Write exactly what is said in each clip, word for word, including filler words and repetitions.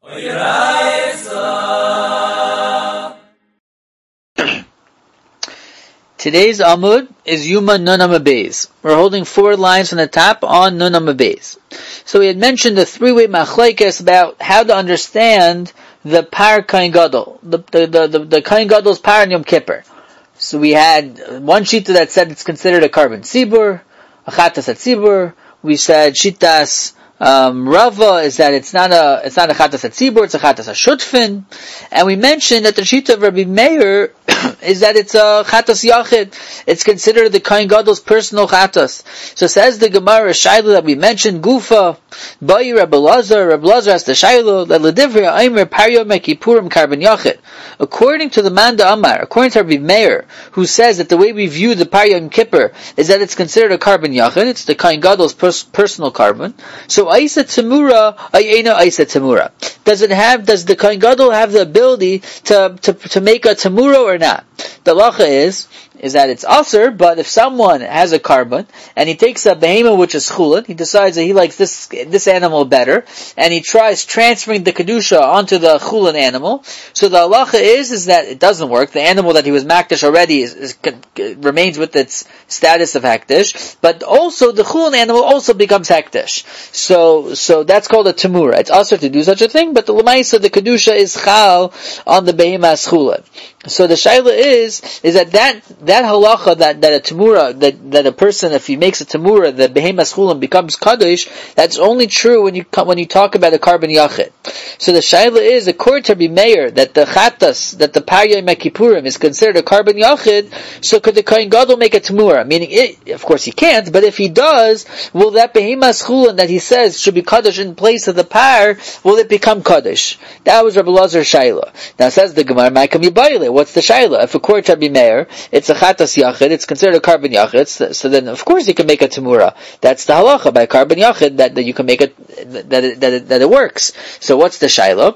Today's Amud is Yuma Nun Amud Beis. We're holding four lines from the top on Nun Amud Beis. So we had mentioned the three-way machlekes about how to understand the Par Kohen Gadol, the the the the, the Kohen Gadol's Par in Yom Kippur. So we had one shita that said it's considered a carbon tzibur, a chatas at tzibur. We said shitas um, Rava is that it's not a it's not a chatas at tzibur, it's a chatas at shutfin. And we mentioned that the shita of Rabbi Meir is that it's a chatas yachid. It's considered the Kohen Gadol's personal chatas. So says the Gemara Shaila that we mentioned, Gufa, Bayi Rabbi Lazar, Rabbi Lazar has the Shaila, that Ledivri Aimer Paryo Mekipurim Carbon Yachid. According to the Manda Amar, according to Rabbi Meir, who says that the way we view the Paryo Yom Kippur is that it's considered a carbon yachid, it's the Kohen Gadol's pers- personal carbon. So Aisa Tamura, Ayena Aisa Tamura. Does it have, does the Kohen Gadol have the ability to, to, to make a Tamura or not? The halacha is, is that it's aser, but if someone has a carbon, and he takes a behemoth which is chulin, he decides that he likes this, this animal better, and he tries transferring the kedusha onto the chulin animal, so the halacha is, is that it doesn't work. The animal that he was makdish already is, is, remains with its status of hektish, but also the chulin animal also becomes hektish. So, so that's called a tamura. It's aser to do such a thing, but the lemaisa, the kedusha is chal on the behemoth chulin. So the shaila is, is that that, that halacha, that, that a tamura, that, that a person, if he makes a tamura, the behemoth chulin becomes kaddish, that's only true when you, when you talk about a carbon yachid. So the shaila is, according to Rabbi Meir, that the chatas, that the Parya Mekipurim is considered a carbon yachid, so could the Kohen Gadol make a tamura? Meaning, it, of course he can't, but if he does, will that behemoth chulin that he says should be kaddish in place of the par, will it become kaddish? That was Rabbi Lazar's shaila. Now says the Gemara, Ma'ikam Yibayile. What's the shaila? If according to Rabbi Meir, it's a chatas yachid, it's considered a carbon yachid, so, so then of course you can make a tamura. That's the halacha by carbon yachid, that, that you can make it, that it, that it, that it works. So what's the shaila?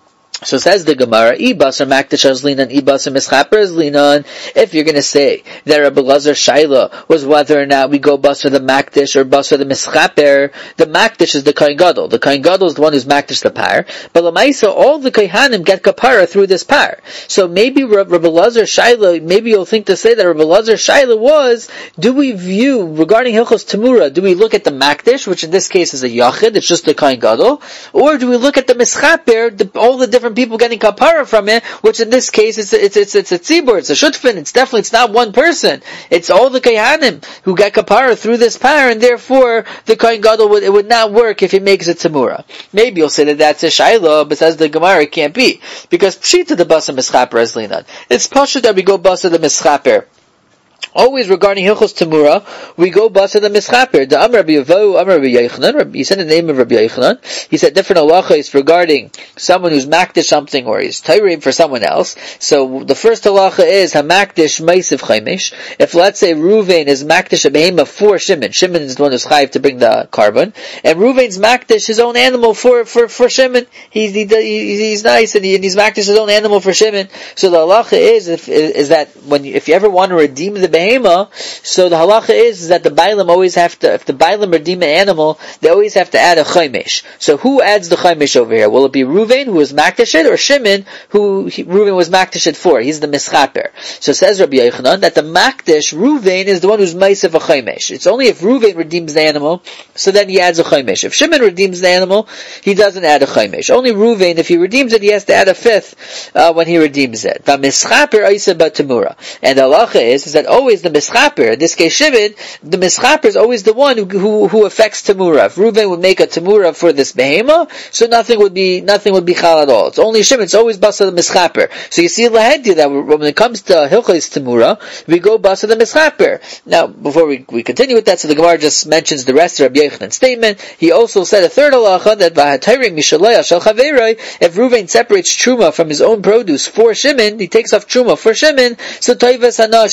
So says the Gemara, Ibasar Makdish Azlinan, Ibasar Mischaper Azlinan. If you're going to say that Rabbi Lazar Shaila was whether or not we go Basar the Makdish or Basar the Mischaper, the Makdish is the Kohen Gadol. The Kohen Gadol is the one who's Makdish the par. But Lamaisa, all the Kohanim get kapara through this par. So maybe Rabbi Lazar Shaila, maybe you'll think to say that Rabbi Lazar Shaila was, do we view, regarding Hilchos Tamura, do we look at the Makdish, which in this case is a Yachid, it's just the Kohen Gadol, or do we look at the Mischaper, the, all the different people getting kapara from it, which in this case it's it's it's it's a tzibur, it's a shutfin, it's definitely it's not one person, it's all the kohanim who get kapara through this par, and therefore the kohen gadol would, it would not work if he makes a tamura. Maybe you'll say that that's a shaila, but says the Gemara it can't be, because pshita the basa mischaper as linan. It's pasha that we go basa the mischaper. Always regarding Hilchos Tamura, we go basa the mischaper. The Amar Rabbi Yevohu, Amar Rabbi Yochanan. He said the name of Rabbi Yochanan. He said different halachas regarding someone who's makdish something or is tayrim for someone else. So the first halacha is hamakdish meisiv chaimish. If let's say Ruvain is makdish a behema for Shimon, Shimon is the one who's chayiv to bring the carbon, and Ruvain's makdish his own animal for for for Shimon. He's he, he's nice and, he, and he's makdish his own animal for Shimon. So the halacha is if, is that when you, if you ever want to redeem the behema, so the halacha is, is that the bailam always have to, if the bailam redeem an animal, they always have to add a chaymesh. So who adds the chaymesh over here? Will it be Ruvain who is makdish it, or Shimon who he, Ruvain was makdish it for? He's the mischaper. So says Rabbi Yochanan that the makdish Ruvain is the one who's ma'aseh a chaymesh. It's only if Ruvain redeems the animal, so then he adds a chaymesh. If Shimon redeems the animal, he doesn't add a chaymesh. Only Ruvain, if he redeems it, he has to add a fifth uh, when he redeems it. The mischaper aisa batamura, and the halacha is, is that always the mischaper, in this case Shimon, the mischaper is always the one who, who, who affects tamura. If Reuven would make a tamura for this behema, so nothing would be, nothing would be chal at all. It's only Shimon, it's always basa the mischaper. So you see lahedi that when it comes to hilchos tamura, we go basa the mischaper. Now, before we, we continue with that, so the Gemara just mentions the rest of Rabbi Yochanan's statement. He also said a third halacha that v'hatayrim mishalei shel chaveroi, if Reuven separates truma from his own produce for Shimon, he takes off truma for Shimon, so toivas hana shaloi. So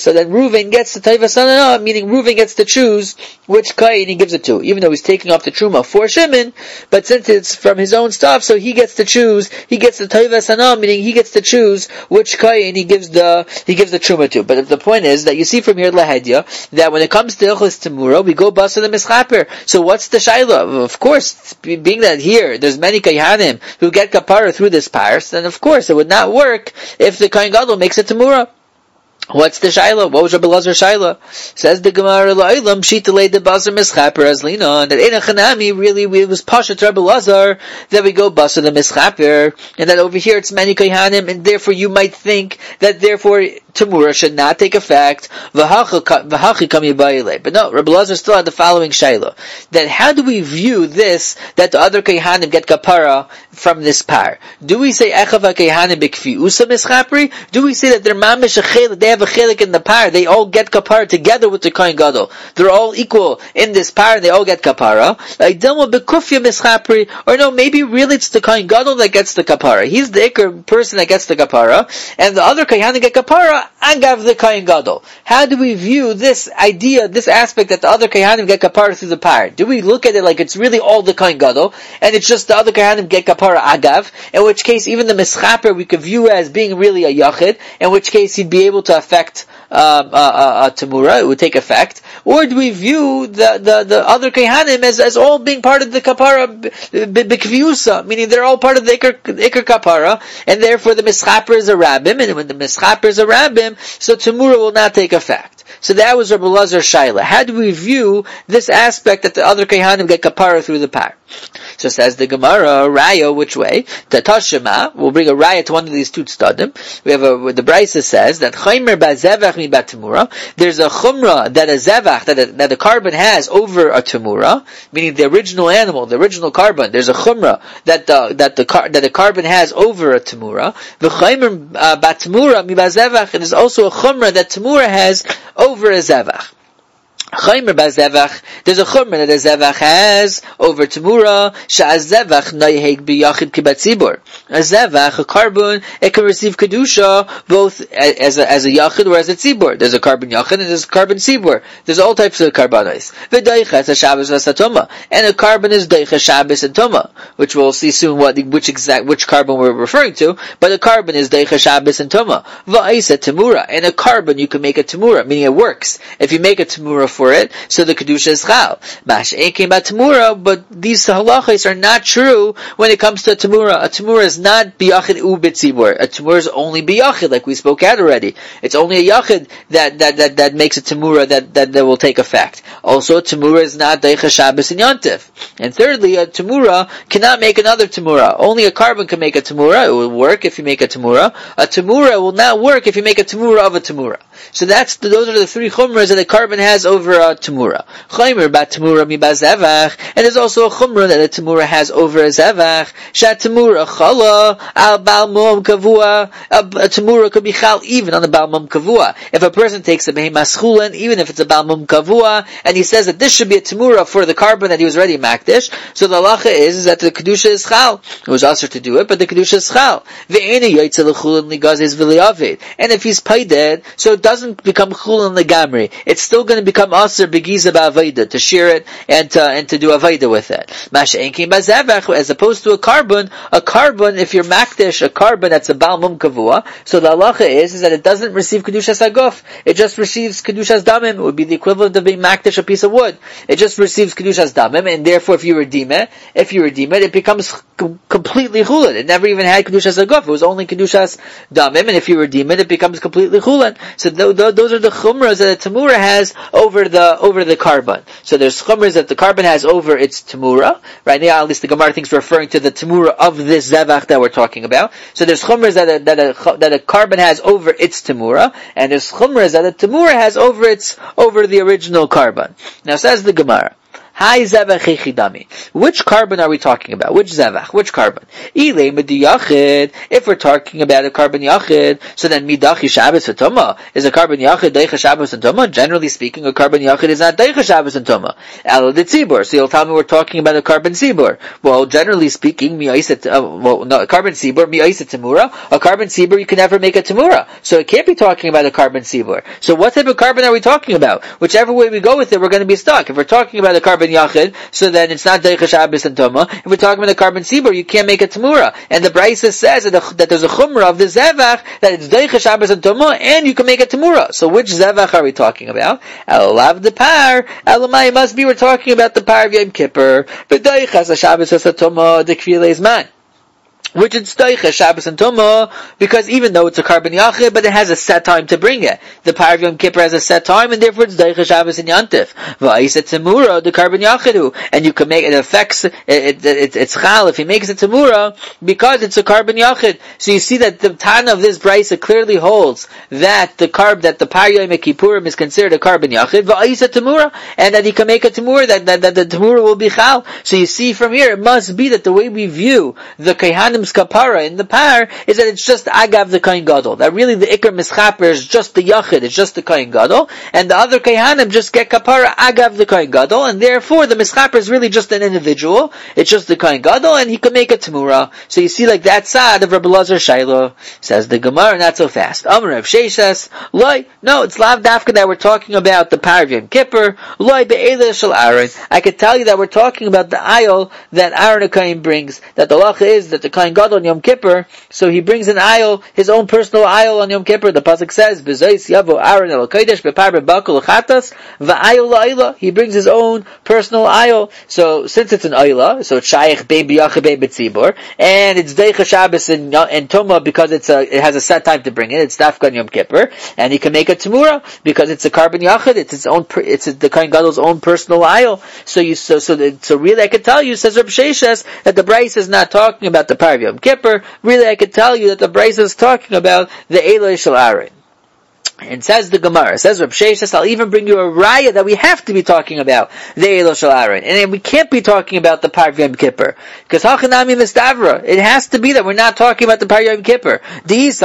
So then Reuven gets the Toivas Hanah, meaning Reuven gets to choose which kain he gives it to, even though he's taking off the truma for Shimon, but since it's from his own stuff, so he gets to choose, he gets the Toivas Hanah, meaning he gets to choose which kain he gives the, he gives the truma to. But the point is that you see from here, Lahedya, that when it comes to Ilchos Temura, we go basa the Mischaper. So what's the Shaila? Of course, being that here, there's many Kayhanim who get kapara through this pars, then of course it would not work if the Kohen Gadol makes it Temura. What's the Shaila? What was Rabbi Lazar Shaila? Says the Gemara, La'ilam, Shita laid the Basar Mischaper as Lina, and that Eina Chanami, really, it was Pashat Rabbi Lazar, that we go Basar the Mischaper, and that over here it's many Kohanim, and therefore you might think that therefore Temura should not take effect, V'hachi Kami Ba'ilei. But no, Rabbi Lazar still had the following Shaila, that how do we view this, that the other Kohanim get kapara from this par? Do we say Echav HaKohanim B'Kfi'usa Mischapri? Do we say that they're Mamish Achel, they have a chelik in the par, they all get kapara together with the Kohen Gadol. They're all equal in this par, and they all get kapara. Like Dilma Bekufya Mischapri, or no, maybe really it's the Kohen Gadol that gets the kapara. He's the ikar person that gets the kapara, and the other Kohanim get kapara, agav the Kohen Gadol. How do we view this idea, this aspect that the other Kohanim get kapara through the par? Do we look at it like it's really all the Kohen Gadol, and it's just the other Kohanim get kapara agav, in which case even the Mischaper we could view as being really a yachid, in which case he'd be able to affect um, uh, uh, Temura, it would take effect? Or do we view the, the, the other Kohanim as, as all being part of the kapara b'kviusa, meaning they're all part of the ikar, ikar kapara, and therefore the Mischaper is a rabbim, and when the Mischaper is a rabbim, so Temura will not take effect. So that was Rabbi Lazar Shaila. How do we view this aspect that the other Kohanim get kapara through the par? So says the Gemara, Raya, which way? Tatashima, we'll bring a Raya to one of these two tzadim. We have a, the Brisa says that Chaymer ba'zevach mi ba'temura, there's a chumrah that a zevach, that a, that a carbon has over a temura, meaning the original animal, the original carbon, there's a chumrah that the, that the, that a carbon has over a temura. The Chaymer ba'temura mi ba'zevach, and there's also a chumrah that temura has over a zevach. Chaymer ba'zevach, there's a chumrah that a zevach has over temura, sha'az zevach noyheg b'yachid kibatzibur. A zevach, a carbon, it can receive kedusha both as a, as a yachid or as a tzibur. There's a carbon yachid and there's a carbon tzibur. There's all types of carbonis. V'daichas a shabbos v'satoma, and a carbon is daichas shabbos and toma, which we'll see soon what which exact which carbon we're referring to. But a carbon is daichas shabbos and toma. Va'isa temura, and a carbon you can make a temura, meaning it works. If you make a temura for it, so the kedusha is chal. Mash came about temura, but these halachas are not true when it comes to a temura. A temura is not biyachid u b'tzibur. A temura is only biyachid, like we spoke out already. It's only a yachid that that that, that makes a temura that, that that will take effect. Also, a temura is not daicha shabbos and yontif. And thirdly, a temura cannot make another temura. Only a carbon can make a temura. It will work if you make a temura. A temura will not work if you make a temura of a temura. So that's the, those are the three chumras that a carbon has over a temura. Chaymer ba temura mi ba zevach, and there's also a chumra that a temura has over a zevach. Shat temura chala al bal mum kavua. A temura could be chal even on the bal mum kavua. If a person takes a behemas chulen, even if it's a bal mum kavua, and he says that this should be a temura for the carbon that he was already makdish, so the halacha is, is that the kedusha is chal. It was also to do it, but the kedusha is chal. Ve'ena yoytze lechulen ligazes v'liavid. And if he's paided, so it doesn't become chulen legamri. It's still going to become aser begiza ba'avaida, to share it and to, and to do avaida with it. Masha enkim ba'zevach, as opposed to a carbon, a carbon, if you're makdish, a carbon that's a bal mum kavua, so the halacha is, is that it doesn't receive kedushas aguf. It just receives kedushas damim. It would be the equivalent of being makdish a piece of wood. It just receives kedushas damim, and therefore if you redeem it, if you redeem it, it becomes com- completely chulin. It never even had kedushas aguf. It was only kedushas damim, and if you redeem it, it becomes completely chulin. So th- th- those are the chumras that a temura has over the over the carbon. So there's chumras that the carbon has over its temura. Right now, at least the Gemara thinks referring to the temura of this zevach that we're talking about. So there's chumras that a, that a, that a carbon has over its temura, and there's chumras that a temura has over its over the original carbon. Now says the Gemara, Hai zevach hechidami. Which carbon are we talking about? Which zevach? Which carbon? Ilei midi yachid. If we're talking about a carbon yachid, so then midachi Shabbos v'toma. Is a carbon yachid deicha Shabbos and toma? Generally speaking, a carbon yachid is not deicha Shabbos and toma. Elo de tzibur. So you'll tell me we're talking about a carbon tzibur. Well, generally speaking, mi'aiset, uh, well, no, a carbon tzibur, mi'aiset temura. A carbon tzibur, you can never make a temura. So it can't be talking about a carbon tzibur. So what type of carbon are we talking about? Whichever way we go with it, we're going to be stuck. If we're talking about a carbon yachid, so then it's not deicha Shabbos and toma. If we're talking about a carbon tzibur, you can't make a temura. And the Brisa says that, the, that there's a chumrah of the zevach, that it's deicha Shabbos and toma, and you can make a temura. So which zevach are we talking about? Elav the par. Elamai must be we're talking about the par of Yom Kippur. But deicha Shabbos and toma the kvilei zman. Which it's deicha Shabbos and Tumah, because even though it's a carbon yachid, but it has a set time to bring it. The Par of Yom Kippur has a set time, and therefore it's deicha Shabbos and Yantif. Va'isa Temura, the carbon yachidu, and you can make it affects it, it, it, it's chal if he makes it Temura because it's a carbon yachid. So you see that the Tana of this brisa clearly holds that the carb that the Par Yom Kippurim is considered a carbon yachid. Va'isa Temura, and that he can make a Temura that, that that the Temura will be chal. So you see from here it must be that the way we view the Kehanim kapara in the par is that it's just agav the kohen gadol. That really the ikar mischaper is just the yachid, it's just the kohen gadol, and the other kehanim just get kapara agav the kohen gadol, and therefore the mischaper is really just an individual. It's just the kohen gadol, and he can make a temura. So you see, like that side of Rabbi Lazar Shaila says the Gemara, not so fast. Amar Rav Sheshes, loy, no, it's lav dafka that we're talking about the par of Yom Kippur. Loy be'ela shel Aaron. I could tell you that we're talking about the ayol that Aaron HaKohen brings. That the lacha is that the kohen gadol on Yom Kippur, so he brings an ayol, his own personal ayol on Yom Kippur. The pasuk says, "B'zeis yavo Aaron el kodesh bepar bebakol chatas va'ayol la'ayla." He brings his own personal ayol. So since it's an ayla, so it's shaykh bein b'yachid bein b'tzibur, and it's deicha Shabbos and, and Toma because it's a, it has a set time to bring it. It's dafka on Yom Kippur, and he can make a temura because it's a carbon yachid. It's its own, it's a, the kohen gadol's own personal ayol. So you, so so the, so really, I could tell you, says Reb Sheshes, that the brayse is not talking about the par of Yom Kippur. Really, I could tell you that the brayse is talking about the Eloi Shel Aaron. And says the Gemara, says Reb Sheshes, I'll even bring you a raya that we have to be talking about the Eloi Shel Aaron, and we can't be talking about the Par of Yom Kippur because Hachanami Mistavra. It has to be that we're not talking about the Par of Yom Kippur. If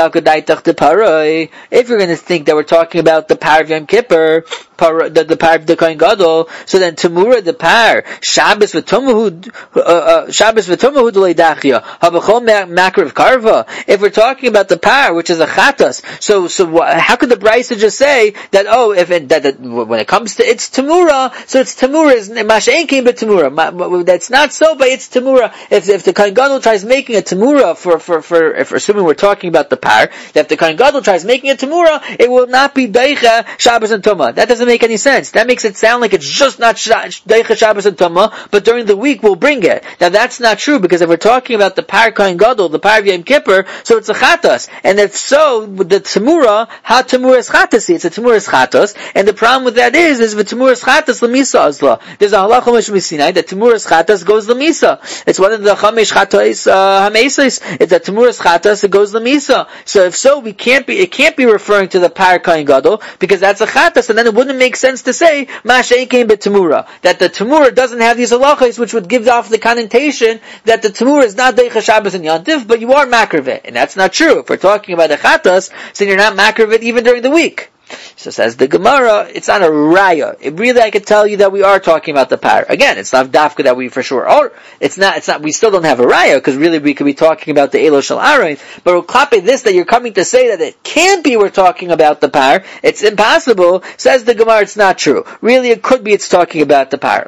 you're going to think that we're talking about the Par of Yom Kippur, par, the, the Par of the Kohen Gadol, so then Temura the Par Shabbos v'Tomahud uh, Shabbos v'Tomahud leidachia habachol makriv karva. If we're talking about the Par, which is a chatas, so so how could the Brisa just say that, oh, if it, that, that when it comes to it's Temura, so it's Temura, is Masha'en came but Temura. That's not so, but it's Temura. If if the Kohen Gadol tries making a Temura for for for if assuming we're talking about the par, that if the Kohen Gadol tries making a Temura, it will not be Deicha Shabbos and Toma. That doesn't make any sense. That makes it sound like it's just not Deicha Shabbos and Toma, but during the week we'll bring it. Now that's not true, because if we're talking about the par Kohen Gadol, the par of Yom Kippur, so it's a Chatas, and if so, the Temura, how Temura is chatasi, it's a temuras chatos, and the problem with that is, is with temuras chatos lemisa azla. There's a halacha mishmisinai that temuras chatos goes lemisa. It's one of the chamesh chatos uh, hamesis. It's a temuras chatos, it goes lemisa. So if so, we can't be, it can't be referring to the par kohen gadol, because that's a chatos, and then it wouldn't make sense to say mashen came bet temura, that the temura doesn't have these halachas, which would give off the connotation that the temura is not deicha Shabbos and yantiv, but you are makravet, and that's not true. If we're talking about the chatos, so you're not makravet even during the week. So says the Gemara, it's not a raya. It really, I could tell you that we are talking about the par. Again, it's not dafka that we for sure are. It's not, it's not, we still don't have a raya, because really we could be talking about the Eloi Shel Aaron. But we'll copy this, that you're coming to say that it can't be we're talking about the par. It's impossible. Says the Gemara, it's not true. Really, it could be it's talking about the par.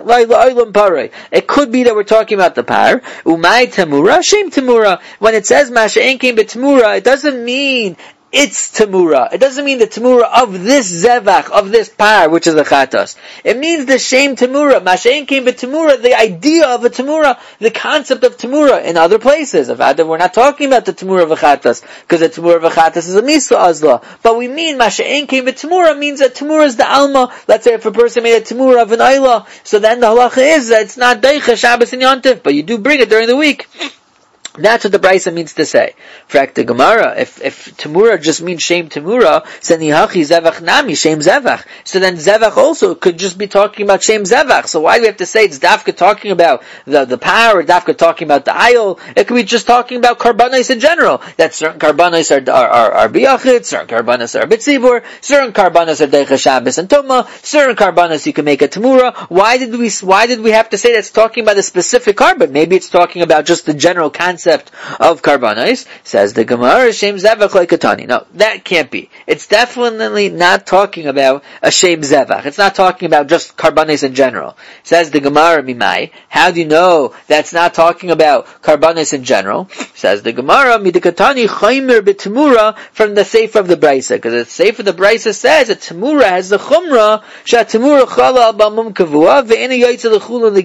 It could be that we're talking about the par. Umay temura, shem temura. When it says masha'en came betemura, it doesn't mean it's Temura. It doesn't mean the Temura of this Zevach, of this par, which is the Chatos. It means the Shem Temura. Mashen came but Temura, the idea of a Temura, the concept of Temura in other places. If we're not talking about the Temura of a Chatos, because the Temura of a Chatos is a Misa Azla. But we mean Mashen came but Temura means that Temura is the Alma. Let's say if a person made a Temura of an Ayla, so then the halacha is that it's not Deicha, Shabbos and Yontif, but you do bring it during the week. That's what the Brisa means to say. Frak the Gemara, if, if Tamura just means Shem Tamura, then Nihachi Zevach Nami, Shem Zevach. So then Zevach also could just be talking about Shem Zevach. So why do we have to say it's Dafka talking about the, the power, or Dafka talking about the aisle? It could be just talking about Karbanos in general. That certain Karbanos are, are, are, are Biyachid, certain Karbanos are B'tzibur, certain Karbanos are Deicha Shabbos and Tuma, certain Karbanos you can make a Tamura. Why did we, why did we have to say that's talking about a specific carbon? Maybe it's talking about just the general concept of karbanos. Says the Gemara, Shem Zevach like Katani. No, that can't be. It's definitely not talking about a Shem Zevach. It's not talking about just karbanos in general. Says the Gemara, Mimai. How do you know that's not talking about karbanos in general? Says the Gemara, Midikatani Chaimer B'Tamura, from the Sefer of the Brisa, because the Sefer of the Brisa says that Tamura has the Chumra Shat Tamura Chala Al Bamum Kavua Ve'ena Yaitza L'Chula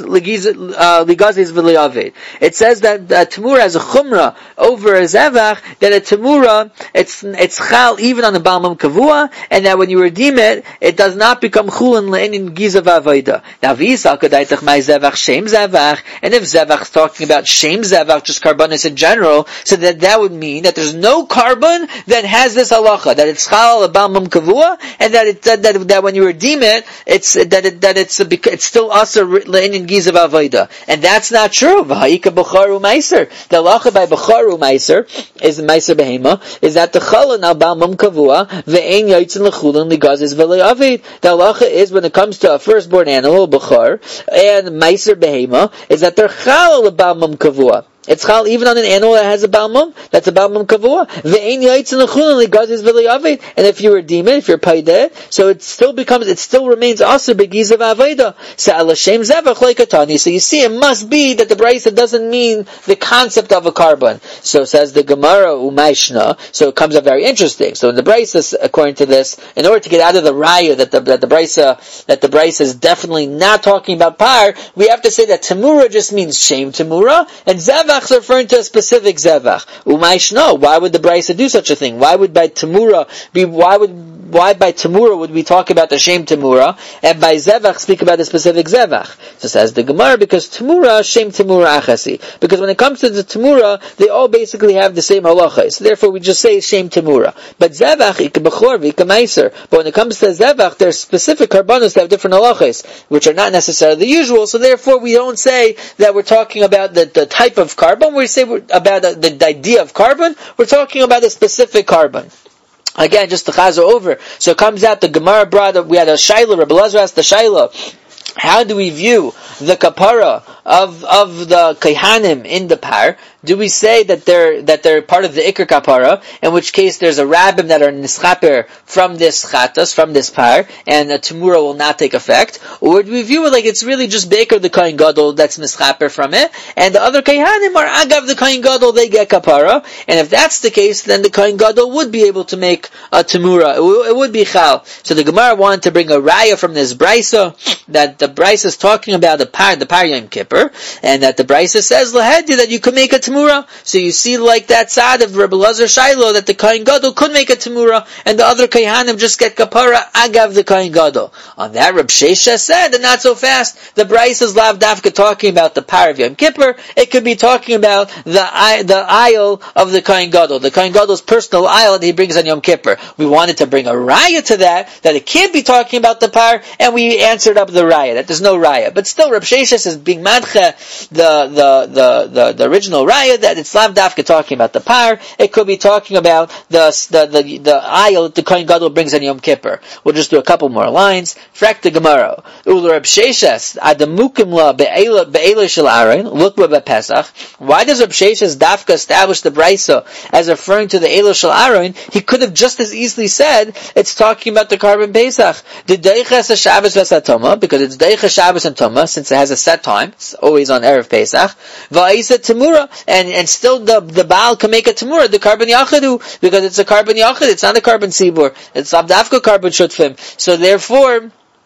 Ligazes V'Liavid. It says that that Tamura has a chumrah over a zevach, that a Tamura, it's, it's chal even on the Balmum Kavua, and that when you redeem it, it does not become chulin le'inin gizav avoda. Now, v'yisal kadaitach my zevach shem zevach, and if zevach is talking about shem zevach, just karbanis in general, so that that would mean that there's no carbon that has this halacha, that it's chal a Balmum Kavua, and that it, that, that, that when you redeem it, it's, that it, that it's, it's still also le'inin gizav avoda. And that's not true. V'ha'ika b'charu meiser. The halacha by B'charu Meiser is Meiser Behema, is that the Chalon al Balmum Kavua ve'ein Yaitzin L'chulin Ligazes V'Le'avid. The halacha is when it comes to a firstborn animal, B'char, and Meiser Behema, is that they're Chal al Balmum Kavua. It's chal even on an animal that has a balmum, that's a balmum kavua. Ve'ein yaitz l'chulin ligazis v'li'avid. And if you redeem it, if you're paideh, so it still becomes, it still remains aser begizav aveda. So ala shem zevach leikatani. So you see, it must be that the Brisa doesn't mean the concept of a carbon. So says the Gemara umayshna. So it comes up very interesting. So in the Brisa, according to this, in order to get out of the raya that the that the Brisa that the Brisa is definitely not talking about par, we have to say that tamura just means shem tamura, and zevach is referring to a specific zevach. Umayshno, why would the Brisa do such a thing? Why would by Tamura be, why would, why by Tamura would we talk about the Shem Tamura, and by Zevach speak about the specific Zevach? So says the Gemara, because Tamura, Shem Tamura Achasi. Because when it comes to the Tamura, they all basically have the same halacha. So therefore we just say Shem Tamura. But Zevach, Ika Bechor, Ika Meiser. But when it comes to Zevach, there's specific karbanos that have different halachas, which are not necessarily the usual, so therefore we don't say that we're talking about the, the type of carbon, we say we're about the, the, the idea of carbon, we're talking about a specific carbon. Again, just to chazer over. So it comes out, the Gemara brought up, we had a Shaila, Rabbi Elazar asked the Shaila, how do we view the kapara of of the Kehanim in the par? Do we say that they're that they're part of the Iker kapara, in which case there's a rabbim that are nischaper from this chatas, from this par, and a Tamura will not take effect? Or do we view it like it's really just Baker the Kohen Gadol that's nischaper from it, and the other Kehanim are agav the Kohen Gadol, they get kapara? And if that's the case, then the Kohen Gadol would be able to make a Tamura. It, w- it would be chal. So the Gemara wanted to bring a raya from this brisa that the brisa is talking about the par, the par Yom Kippur, and that the brisa says lahedi that you could make a Tamura. So you see, like that side of Rabbi Elazar Shailo, that the Kohen Gadol could make a Tamura, and the other Kohanim just get kapara agav the Kohen Gadol. On that, Reb Shesha said, and not so fast. The brisa is lav dafka talking about the par of Yom Kippur. It could be talking about the the aisle of the Kohen Gadol, the Kohen Gadol's personal aisle that he brings on Yom Kippur. We wanted to bring a raya to that, that it can't be talking about the par, and we answered up the raya, that there's no raya. But still, Reb Shesha is being madche the, the, the, the, the original raya, that it's lav dafka talking about the par, it could be talking about the, the, the, the aisle that the Kohen Gadol brings on Yom Kippur. We'll just do a couple more lines. Frak the Gemara. Ul Reb Shesha, adamukim la be'ela shel Aaron, look what Pesach. Why does Reb Shesha's dafka establish the brisa as referring to the Ela shel Aaron? He could have just as easily said it's talking about the carbon Pesach. The Deiches Shabbos v'Satoma, because it's Deiches Shabbos and Toma, since it has a set time, it's always on Erev Pesach. Va'isa Tamura, and and still the the Baal can make a Tamura, the carbon Yachadu, because it's a carbon Yachad, it's not a carbon Sibur, it's Abdafka carbon Shutfim. So therefore,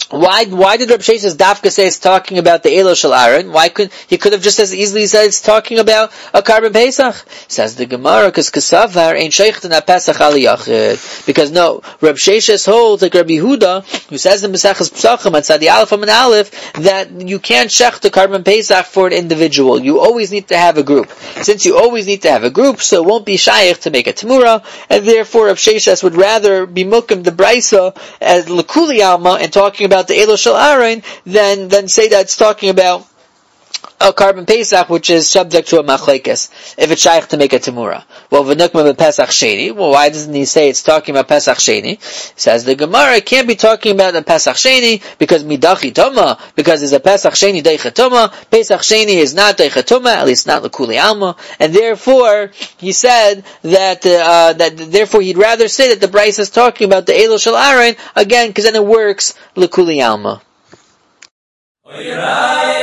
Why, why did Reb Sheshes Dafka say it's talking about the Elo Shel Aaron? Why could, he could have just as easily said it's talking about a Karban Pesach? Says the Gemara, because Kasavar ain't Sheichten HaPesach Al Yachid. Because no, Reb Sheshes holds, like Rabbi Yehuda, who says in Mesechus Pesachim, at Tzadi Aleph and Aleph, that you can't shech the Karban Pesach for an individual. You always need to have a group. Since you always need to have a group, so it won't be shaykh to make a Tamura, and therefore Reb Sheshes would rather be mukim the Braisa as L'Kuli Alma and talking about the Elo Shel Aaron, then then say that it's talking about a Karban Pesach, which is subject to a machlekes, if it's shaykh to make a Tamura. Well, v'nukma b'Pesach Sheni. Well, why doesn't he say it's talking about Pesach Sheni? Says the Gemara, it can't be talking about a Pesach Sheni, because midachi toma, because there's a Pesach Sheni deicha toma. Pesach Sheni is not deicha toma, at least not l'kuli alma, and therefore, he said that, uh, that, therefore he'd rather say that the Bryce is talking about the Elo Shel Aaron, again, because then it works l'kuli alma.